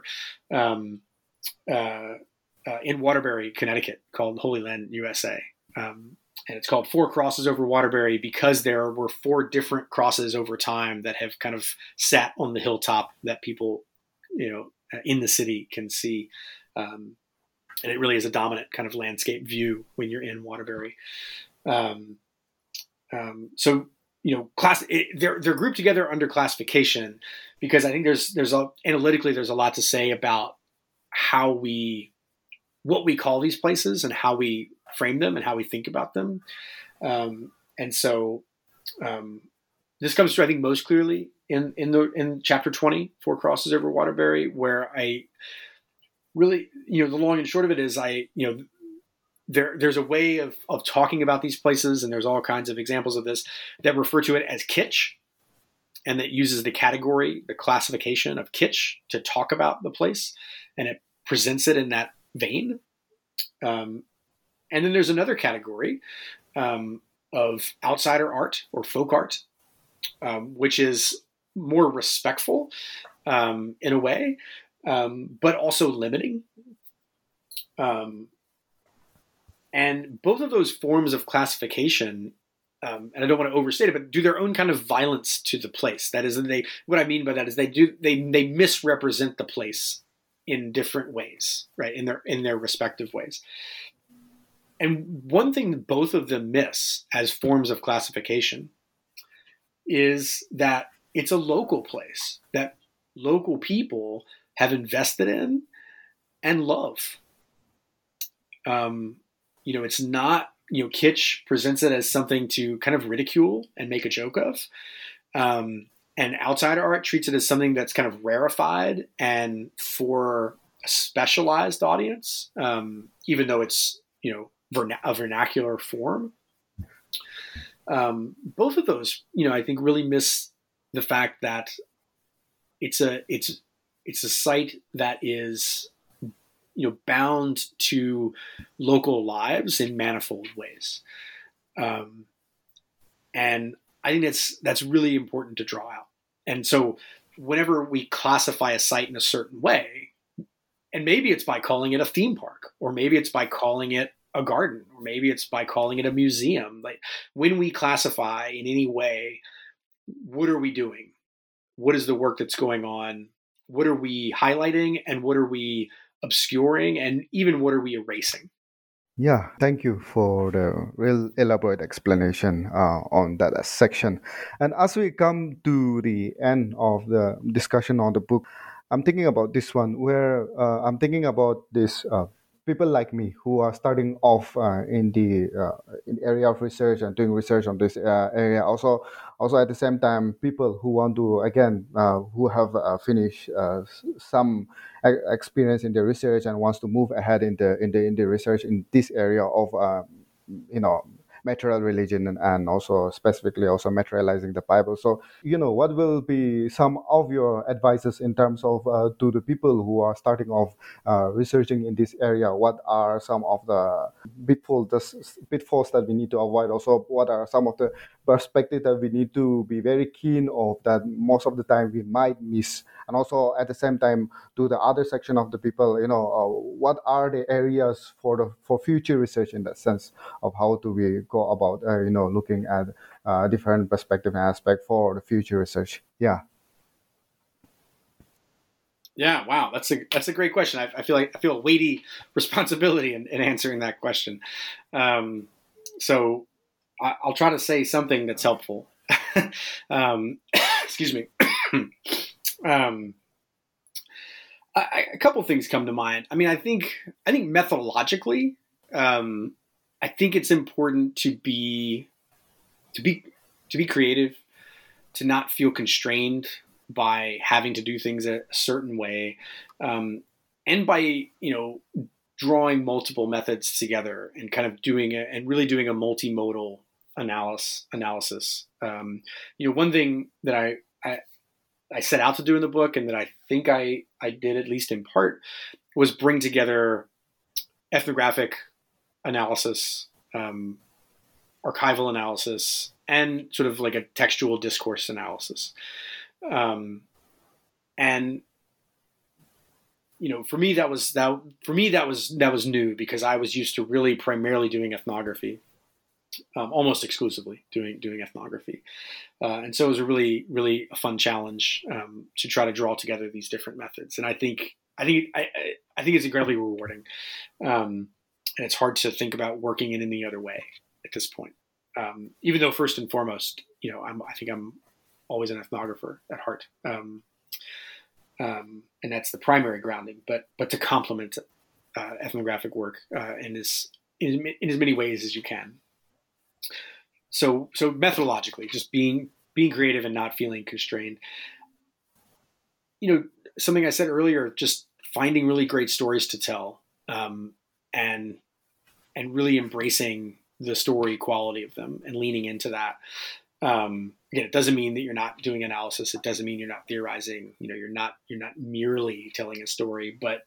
In Waterbury, Connecticut, called Holy Land, USA. And it's called Four Crosses Over Waterbury because there were four different crosses over time that have kind of sat on the hilltop that people, in the city can see. And it really is a dominant kind of landscape view when you're in Waterbury. So, they're grouped together under classification because I think analytically there's a lot to say about what we call these places and how we frame them and how we think about them. And so this comes through, I think, most clearly in chapter 20, Four Crosses Over Waterbury, where I really, the long and short of it is there's a way of talking about these places, and there's all kinds of examples of this that refer to it as kitsch, and that uses the classification of kitsch to talk about the place, and it presents it in that vein. And then there's another category of outsider art or folk art, which is more respectful in a way, but also limiting. And both of those forms of classification, and I don't want to overstate it, but do their own kind of violence to the place. That is, what I mean by that is they misrepresent the place in different ways, right? In their respective ways. And one thing that both of them miss as forms of classification is that it's a local place that local people have invested in and love. It's not, kitsch presents it as something to kind of ridicule and make a joke of. And outsider art treats it as something that's kind of rarefied and for a specialized audience, even though it's, a vernacular form. Both of those, I think really miss the fact that it's a site that is, bound to local lives in manifold ways. And I think that's really important to draw out. And so whenever we classify a site in a certain way, and maybe it's by calling it a theme park, or maybe it's by calling it a garden, or maybe it's by calling it a museum. Like, when we classify in any way, what are we doing? What is the work that's going on? What are we highlighting, and what are we obscuring, and even what are we erasing?
Yeah, thank you for the real elaborate explanation on that section. And as we come to the end of the discussion on the book, I'm thinking about this one where I'm thinking about this people like me who are starting off in the area of research and doing research on this area. Also at the same time, people who want to again who have finished some experience in the research and wants to move ahead in the research in this area of material religion and also specifically also materializing the Bible. So, what will be some of your advices in terms of to the people who are starting off researching in this area? What are some of the pitfalls that we need to avoid? Also, what are some of the perspectives that we need to be very keen of that most of the time we might miss? And also at the same time, to the other section of the people, what are the areas for future research in that sense of how do we go about looking at different perspective and aspect for the future research? Yeah.
Yeah, wow, that's a great question. I feel a weighty responsibility in answering that question. So I'll try to say something that's helpful. Excuse me. A couple things come to mind. I mean, I think methodologically, I think it's important to be creative, to not feel constrained by having to do things a certain way, and by drawing multiple methods together and kind of really doing a multimodal analysis. One thing that I set out to do in the book, and that I think I did at least in part, was bring together ethnographic analysis, archival analysis, and sort of like a textual discourse analysis. And for me that was new, because I was used to really primarily doing ethnography, almost exclusively doing ethnography, and so it was a really really a fun challenge to try to draw together these different methods. And I think it's incredibly rewarding, and it's hard to think about working in any other way at this point. Even though first and foremost, I think I'm always an ethnographer at heart, and that's the primary grounding. But to complement ethnographic work in as many ways as you can. So methodologically, just being creative and not feeling constrained. Something I said earlier, just finding really great stories to tell, and really embracing the story quality of them and leaning into that. Again, it doesn't mean that you're not doing analysis. It doesn't mean you're not theorizing. You're not merely telling a story, but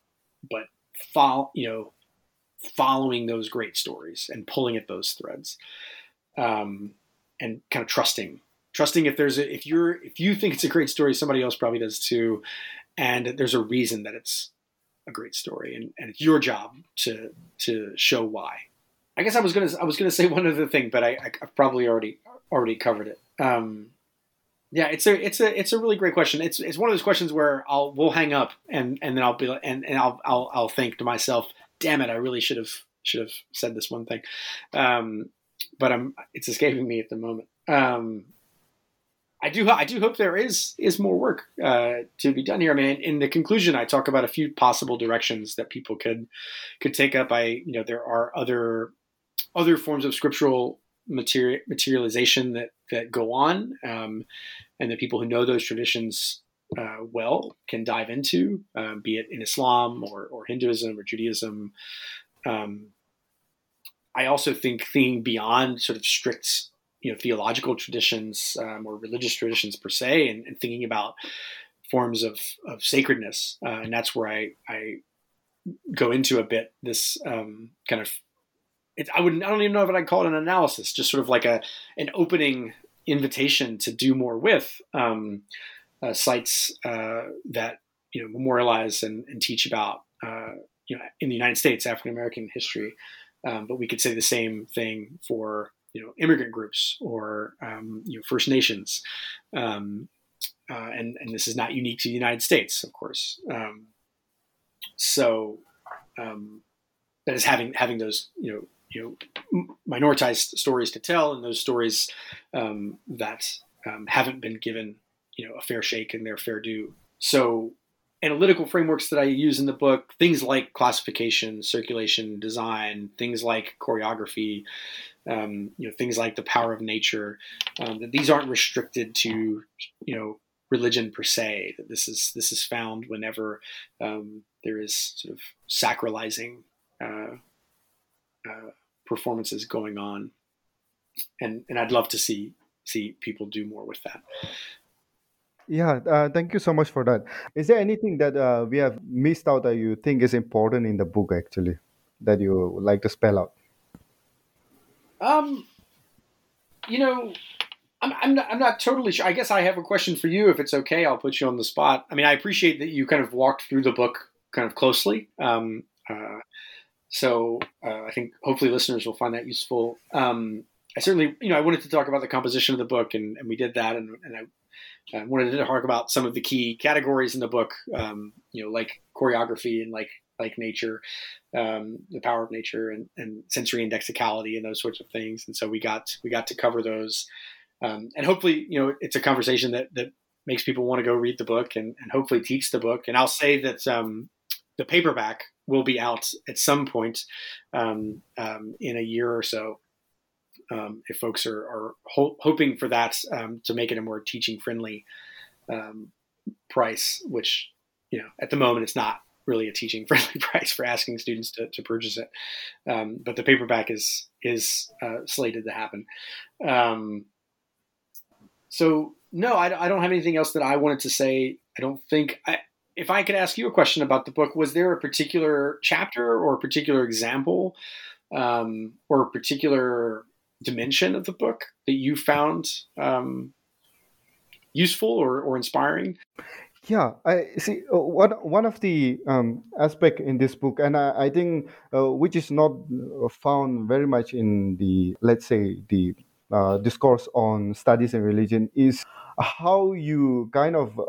following those great stories and pulling at those threads, and kind of trusting if you think it's a great story, somebody else probably does too, and there's a reason that it's a great story, and it's your job to show why. I guess I was gonna say one other thing, but I've probably already covered it. Yeah, it's a really great question. It's one of those questions where we'll hang up and then I'll be and I'll think to myself, damn it, I really should have said this one thing, but it's escaping me at the moment. I do hope there is more work to be done here. I mean, in the conclusion, I talk about a few possible directions that people could take up. There are other forms of scriptural materialization that go on, and that people who know those traditions well can dive into, be it in Islam or Hinduism or Judaism. I also think thinking beyond sort of strict theological traditions or religious traditions per se, and thinking about forms of sacredness, and that's where I go into a bit this kind of. I don't even know if I'd call it an analysis, just sort of like an opening invitation to do more with sites that memorialize and teach about in the United States African American history, but we could say the same thing for immigrant groups or First Nations, and this is not unique to the United States, of course. So that is having those minoritized stories to tell, and those stories that haven't been given a fair shake and their fair due. So analytical frameworks that I use in the book, things like classification, circulation, design, things like choreography, things like the power of nature, that these aren't restricted to religion per se, that this is found whenever there is sort of sacralizing performances going on, and I'd love to see people do more with that.
Yeah, thank you so much for that. Is there anything that we have missed out that you think is important in the book, actually, that you would like to spell out?
I'm not totally sure. I guess I have a question for you, if it's okay. I'll put you on the spot. I mean, I appreciate that you kind of walked through the book kind of closely. So I think hopefully listeners will find that useful. certainly, I wanted to talk about the composition of the book, and we did that, and I wanted to talk about some of the key categories in the book, like choreography and like nature, the power of nature, and sensory indexicality and those sorts of things. And so we got to cover those, and hopefully, it's a conversation that makes people want to go read the book and hopefully teach the book. And I'll say that the paperback will be out at some point in a year or so. If folks are hoping for that, to make it a more teaching friendly price, which, at the moment it's not really a teaching friendly price for asking students to purchase it. But the paperback is slated to happen. So no, I don't have anything else that I wanted to say. I don't think if I could ask you a question about the book, was there a particular chapter or a particular example, or a particular dimension of the book that you found useful or inspiring?
Yeah, I see. One of the aspect in this book, and I think which is not found very much in the, let's say, the discourse on studies and religion, is how you kind of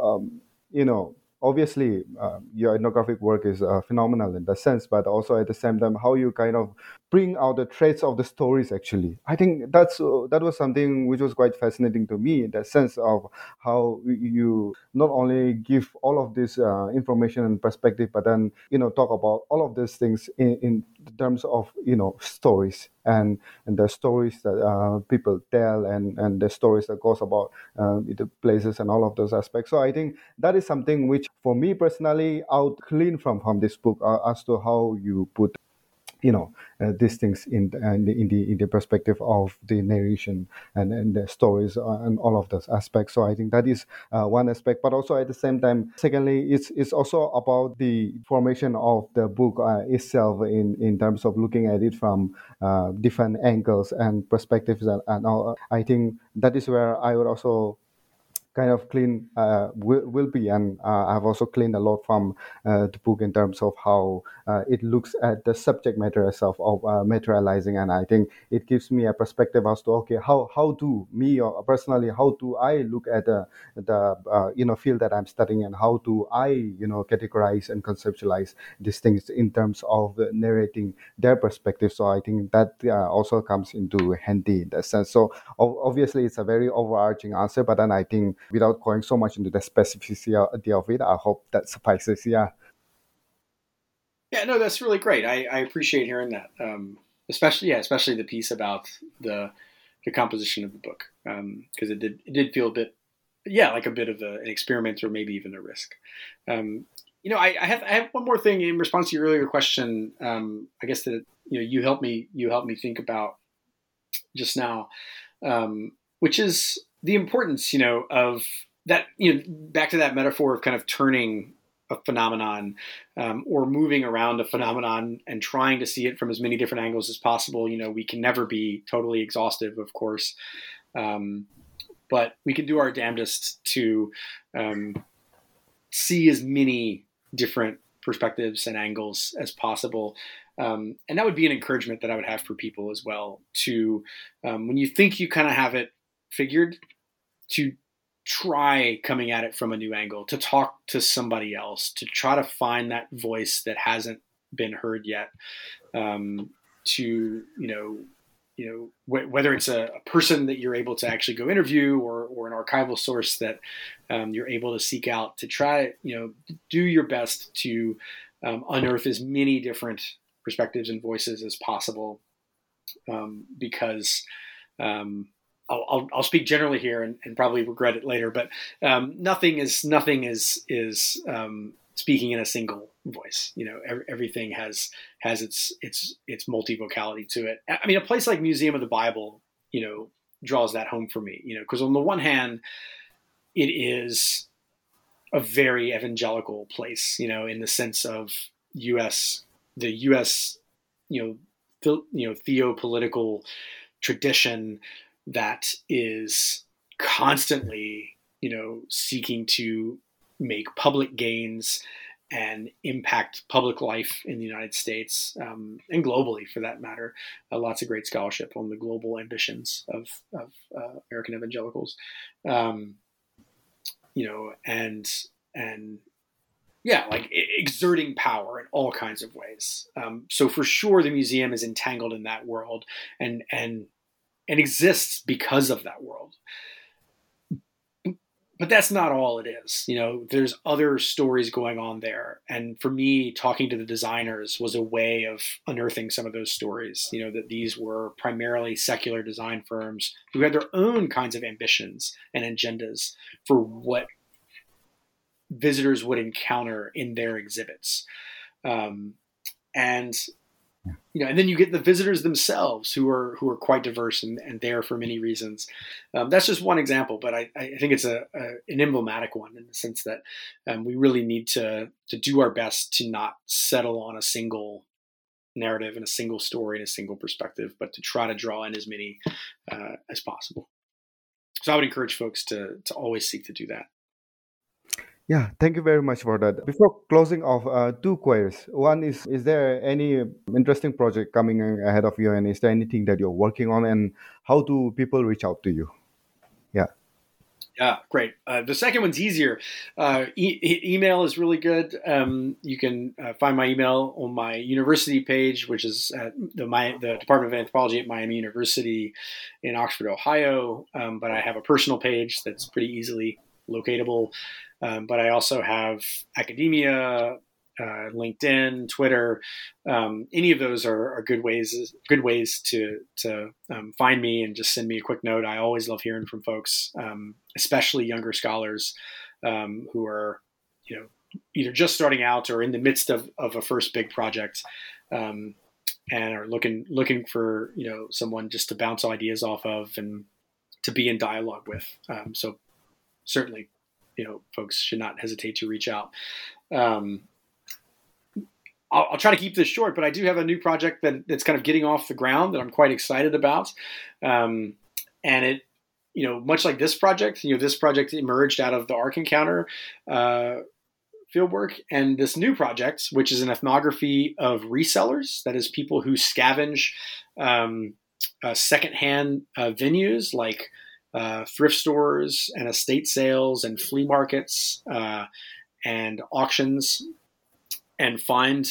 obviously your ethnographic work is phenomenal in that sense, but also at the same time how you kind of bring out the traits of the stories. Actually, I think that was something which was quite fascinating to me, in the sense of how you not only give all of this information and perspective, but then talk about all of these things in terms of stories, and the stories that people tell, and the stories that goes about the places and all of those aspects. So I think that is something which, for me personally, I would clean from this book, as to how you put these things in the perspective of the narration and the stories, and all of those aspects. So I think that is one aspect, but also at the same time, secondly, it's also about the formation of the book itself, in terms of looking at it from different angles and perspectives, and all. I think that is where I would also kind of clean, will be, and I've also cleaned a lot from the book, in terms of how it looks at the subject matter itself of materializing. And I think it gives me a perspective as to, okay, how do me, or personally, how do I look at the field that I'm studying, and how do I categorize and conceptualize these things in terms of narrating their perspective. So I think that also comes into handy in that sense. So obviously it's a very overarching answer, but then I think, without going so much into the specificity of it, I hope that suffices. Yeah.
Yeah, no, that's really great. I appreciate hearing that. Especially the piece about the composition of the book. Because it did feel a bit, like a bit of an experiment, or maybe even a risk. I have one more thing in response to your earlier question. I guess that, you helped me think about just now, which is the importance, of that, back to that metaphor of kind of turning a phenomenon, or moving around a phenomenon and trying to see it from as many different angles as possible. We can never be totally exhaustive, of course, but we can do our damnedest to see as many different perspectives and angles as possible. And that would be an encouragement that I would have for people as well, to, when you think you kind of have it figured, to try coming at it from a new angle, to talk to somebody else, to try to find that voice that hasn't been heard yet, to, whether it's a person that you're able to actually go interview, or an archival source that you're able to seek out, to try, do your best to unearth as many different perspectives and voices as possible, because I'll speak generally here and probably regret it later, but nothing is speaking in a single voice. Everything has its multivocality to it. I mean, a place like Museum of the Bible, draws that home for me. Because on the one hand, it is a very evangelical place. In the sense of the U.S. Theopolitical tradition that is constantly, seeking to make public gains and impact public life in the United States and globally, for that matter. Lots of great scholarship on the global ambitions of American evangelicals, and yeah, like exerting power in all kinds of ways. So for sure, the museum is entangled in that world and exists because of that world. But that's not all it is. There's other stories going on there. And for me, talking to the designers was a way of unearthing some of those stories, that these were primarily secular design firms who had their own kinds of ambitions and agendas for what visitors would encounter in their exhibits. And then you get the visitors themselves who are quite diverse and there for many reasons. That's just one example, but I think it's an emblematic one in the sense that we really need to do our best to not settle on a single narrative and a single story and a single perspective, but to try to draw in as many as possible. So I would encourage folks to always seek to do that.
Yeah, thank you very much for that. Before closing off, two queries. One is there any interesting project coming ahead of you, and is there anything that you're working on, and how do people reach out to you? Yeah.
Yeah, great. The second one's easier. Email is really good. You can find my email on my university page, which is at the Department of Anthropology at Miami University in Oxford, Ohio. But I have a personal page that's pretty easily locatable. But I also have academia, LinkedIn, Twitter. Any of those are good ways to find me and just send me a quick note. I always love hearing from folks, especially younger scholars who are, either just starting out or in the midst of a first big project, and are looking for someone just to bounce ideas off of and to be in dialogue with. So certainly, folks should not hesitate to reach out. I'll try to keep this short, but I do have a new project that's kind of getting off the ground that I'm quite excited about. And it, much like this project emerged out of the Ark Encounter fieldwork, and this new project, which is an ethnography of resellers, that is people who scavenge secondhand venues like thrift stores and estate sales and flea markets and auctions, and find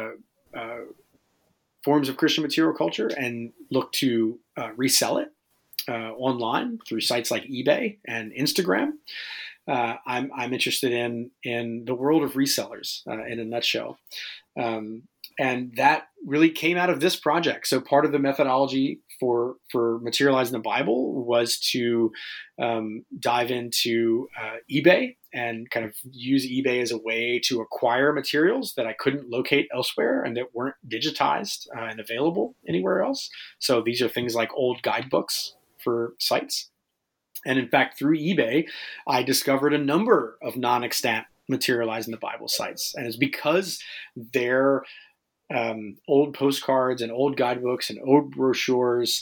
forms of Christian material culture and look to resell it online through sites like eBay and Instagram. I'm interested in the world of resellers in a nutshell. And that really came out of this project. So part of the methodology for materializing the Bible was to dive into eBay and kind of use eBay as a way to acquire materials that I couldn't locate elsewhere and that weren't digitized and available anywhere else. So these are things like old guidebooks for sites. And in fact, through eBay, I discovered a number of non-extant materializing the Bible sites. And it's because they're old postcards and old guidebooks and old brochures.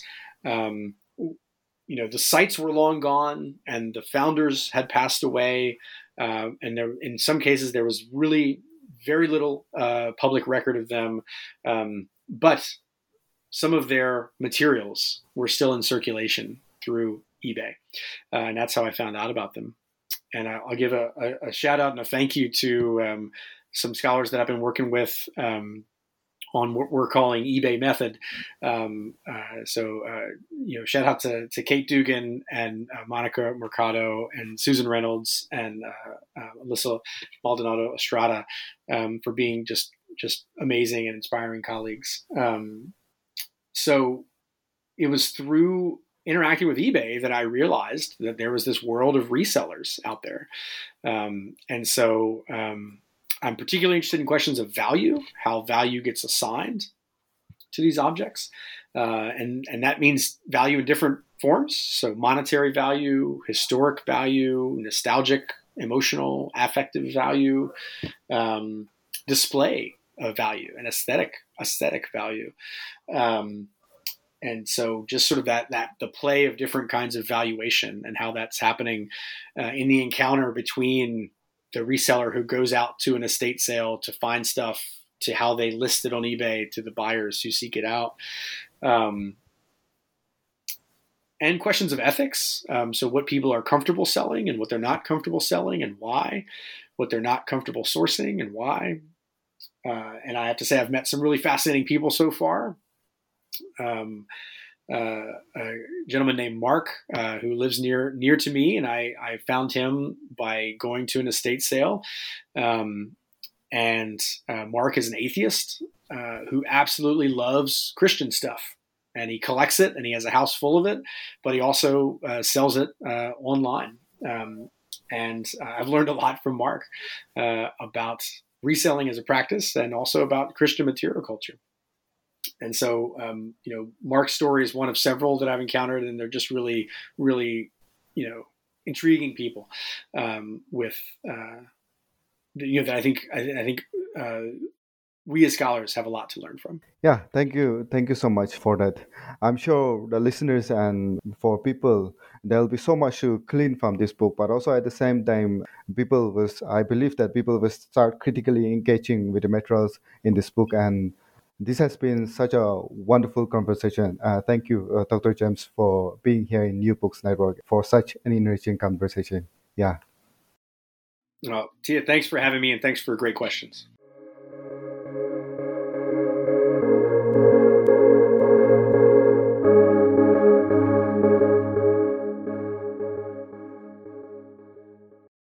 The sites were long gone and the founders had passed away. And there, in some cases, there was really very little public record of them. But some of their materials were still in circulation through eBay. And that's how I found out about them. And I'll give a shout out and a thank you to some scholars that I've been working with on what we're calling eBay method. Shout out to Kate Dugan and Monica Mercado and Susan Reynolds and Alyssa Maldonado Estrada for being just amazing and inspiring colleagues. So it was through interacting with eBay that I realized that there was this world of resellers out there. And so I'm particularly interested in questions of value, how value gets assigned to these objects. And that means value in different forms. So monetary value, historic value, nostalgic, emotional, affective value, display of value, and aesthetic value. And so just sort of that the play of different kinds of valuation and how that's happening in the encounter between the reseller who goes out to an estate sale to find stuff, to how they list it on eBay, to the buyers who seek it out. And questions of ethics. So what people are comfortable selling and what they're not comfortable selling and why, what they're not comfortable sourcing and why. And I have to say, I've met some really fascinating people so far. A gentleman named Mark, who lives near to me, and I found him by going to an estate sale. And Mark is an atheist who absolutely loves Christian stuff, and he collects it, and he has a house full of it, but he also sells it online. And I've learned a lot from Mark about reselling as a practice, and also about Christian material culture. And so, Mark's story is one of several that I've encountered, and they're just really, really, intriguing people with, that I think we as scholars have a lot to learn from.
Yeah, thank you so much for that. I'm sure the listeners and for people, there'll be so much to glean from this book, but also at the same time, I believe that people will start critically engaging with the materials in this book. And this has been such a wonderful conversation. Thank you, Dr. James, for being here in New Books Network for such an enriching conversation. Yeah.
Tia, thanks for having me, and thanks for great questions.